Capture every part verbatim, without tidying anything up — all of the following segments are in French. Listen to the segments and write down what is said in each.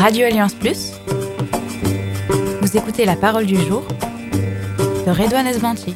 Radio Alliance Plus, vous écoutez la parole du jour de Redouane Esbanti.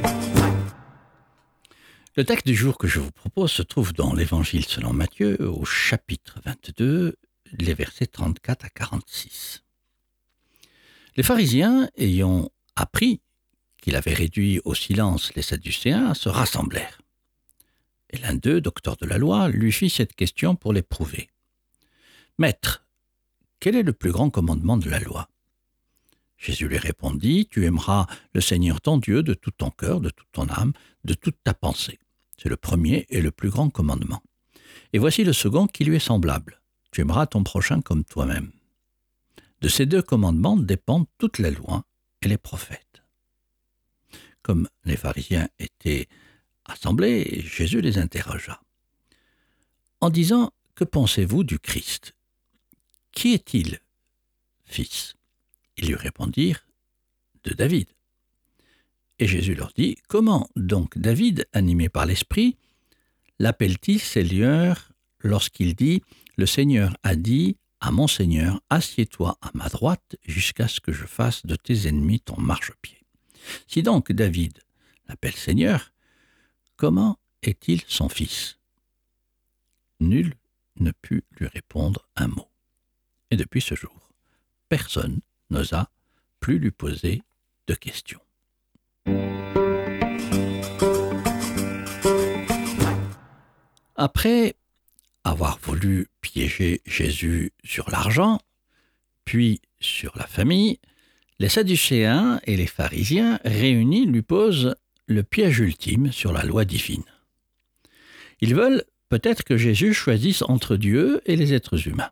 Le texte du jour que je vous propose se trouve dans l'Évangile selon Matthieu, au chapitre vingt-deux, les versets trente-quatre à quarante-six. Les pharisiens, ayant appris qu'il avait réduit au silence les Sadducéens, se rassemblèrent. Et l'un d'eux, docteur de la loi, lui fit cette question pour l'éprouver. « Maître, quel est le plus grand commandement de la loi ?» Jésus lui répondit, « Tu aimeras le Seigneur ton Dieu de tout ton cœur, de toute ton âme, de toute ta pensée. C'est le premier et le plus grand commandement. Et voici le second qui lui est semblable. Tu aimeras ton prochain comme toi-même. De ces deux commandements dépendent toute la loi et les prophètes. » Comme les pharisiens étaient assemblés, Jésus les interrogea. En disant, « Que pensez-vous du Christ ? Qui est-il, fils ?» Ils lui répondirent, « De David. » Et Jésus leur dit, « Comment donc David, animé par l'Esprit, l'appelle-t-il Seigneur lorsqu'il dit, « Le Seigneur a dit à mon Seigneur, assieds-toi à ma droite jusqu'à ce que je fasse de tes ennemis ton marchepied. » Si donc David l'appelle Seigneur, comment est-il son fils ? Nul ne put lui répondre un mot. Et depuis ce jour, personne n'osa plus lui poser de questions. Après avoir voulu piéger Jésus sur l'argent, puis sur la famille, les Sadducéens et les pharisiens réunis lui posent le piège ultime sur la loi divine. Ils veulent peut-être que Jésus choisisse entre Dieu et les êtres humains.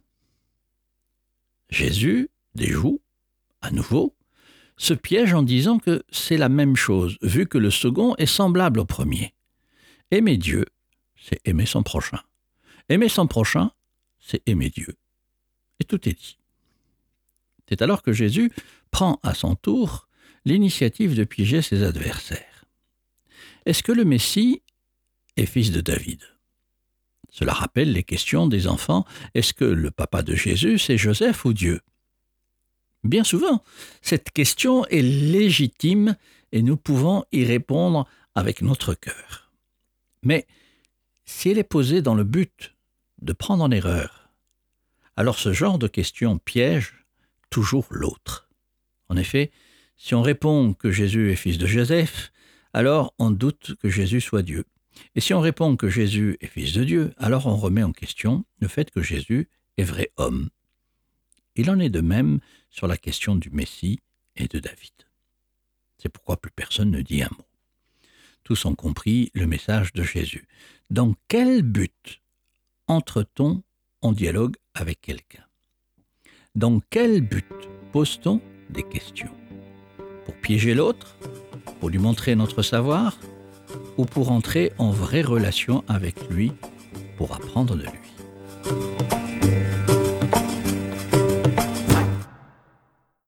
Jésus déjoue, à nouveau, ce piège en disant que c'est la même chose, vu que le second est semblable au premier. Aimer Dieu, c'est aimer son prochain. Aimer son prochain, c'est aimer Dieu. Et tout est dit. C'est alors que Jésus prend à son tour l'initiative de piéger ses adversaires. Est-ce que le Messie est fils de David ? Cela rappelle les questions des enfants. Est-ce que le papa de Jésus, c'est Joseph ou Dieu ? Bien souvent, cette question est légitime et nous pouvons y répondre avec notre cœur. Mais si elle est posée dans le but de prendre en erreur, alors ce genre de question piège toujours l'autre. En effet, si on répond que Jésus est fils de Joseph, alors on doute que Jésus soit Dieu. Et si on répond que Jésus est fils de Dieu, alors on remet en question le fait que Jésus est vrai homme. Il en est de même sur la question du Messie et de David. C'est pourquoi plus personne ne dit un mot. Tous ont compris le message de Jésus. Dans quel but entre-t-on en dialogue avec quelqu'un ? Dans quel but pose-t-on des questions ? Pour piéger l'autre ? Pour lui montrer notre savoir ? Ou pour entrer en vraie relation avec lui, pour apprendre de lui ?